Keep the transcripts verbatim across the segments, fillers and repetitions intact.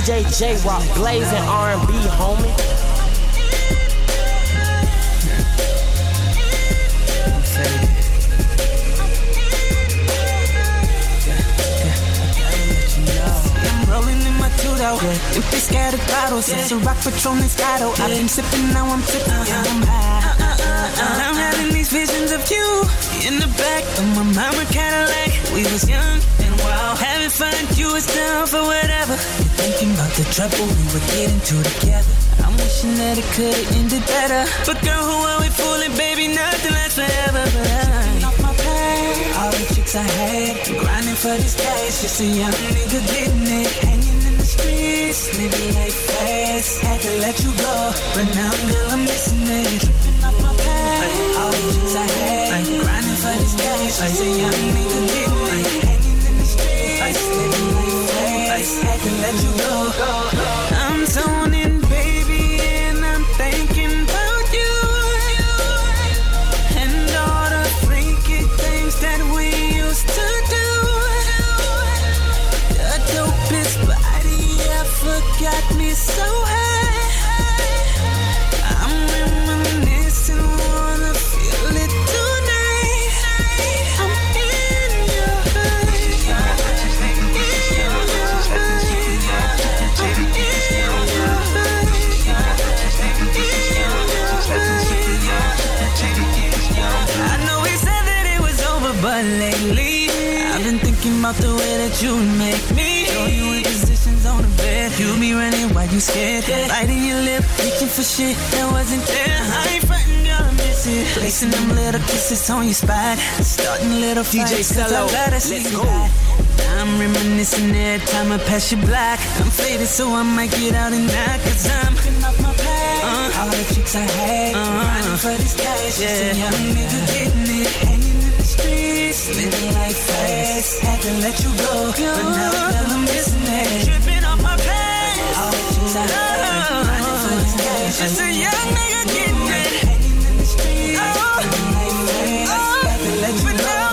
J J-Rock, blazing R and B, homie. Yeah. Empty scattered bottles, yeah. It's a rock Patron and Scotto. Yeah. I've been sipping, now I'm tipping, yeah, I'm high. Uh, uh, uh, uh. I'm having these visions of you in the back of my mama Cadillac. We was young and wild, having fun. You was down for whatever. You're thinking about the trouble we were getting to together. I'm wishing that it could've ended better. But girl, who are we fooling, baby? Nothing lasts forever. But I off my pain, all the chicks I had, grinding for this cash. Just a young nigga getting it, hanging in the streets, living life fast. Had to let you go, but now girl, I'm missing it. Tripping off my pain, all the chicks I had, grinding for this cash. Just a young nigga getting it, hanging in the streets, living life fast. Had to let you go. I'm zoning, baby, and I'm thinking about you and all the freaky things that we used to do. The dopest body ever got me so high. I'm reminiscing, wanna feel it tonight. I'm in your hood. In your hood. I know we said that it was over, but lately I've been thinking about the way that you make me. Throw you in positions on the bed, you be running while you scared, biting your lip, reaching for shit that wasn't there. I ain't frontin', girl, I miss it. Placing them little kisses on your spot, starting little fights. D J Cello, let's go. I'm reminiscing every time I pass your block. I'm faded, so I might get out and knock, cause I'm picking up my past. Uh, all the chicks I had, uh, running for this cash. Yeah. Just a young nigga getting it, hanging in the streets, living life fast. Had to let you go, but now girl, I'm missing it. Tripping off my past. All the chicks I had, running for this cash. Just a young nigga getting it, hanging in the streets, living life fast. Had to let you go.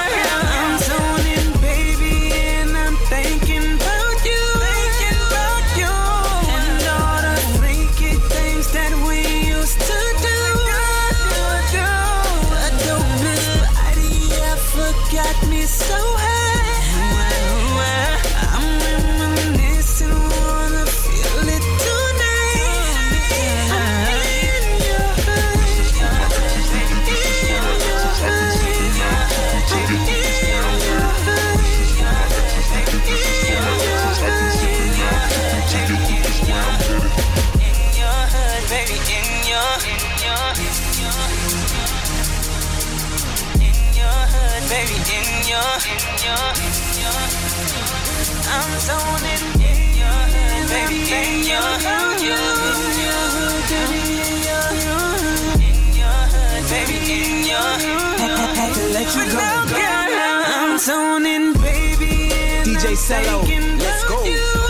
Got me so high. I'm reminiscing, wanna feel it tonight. I'm in your hood. In your hood. In your hood, baby, in your, in your, in your hood, baby, in your, in your, in your. I'm zoning in your hood, baby, in your, in your, in your hood, baby, in your, in your hood, baby, in your. Had to let you go. I'm zoning, baby, and D J Cello, let's go.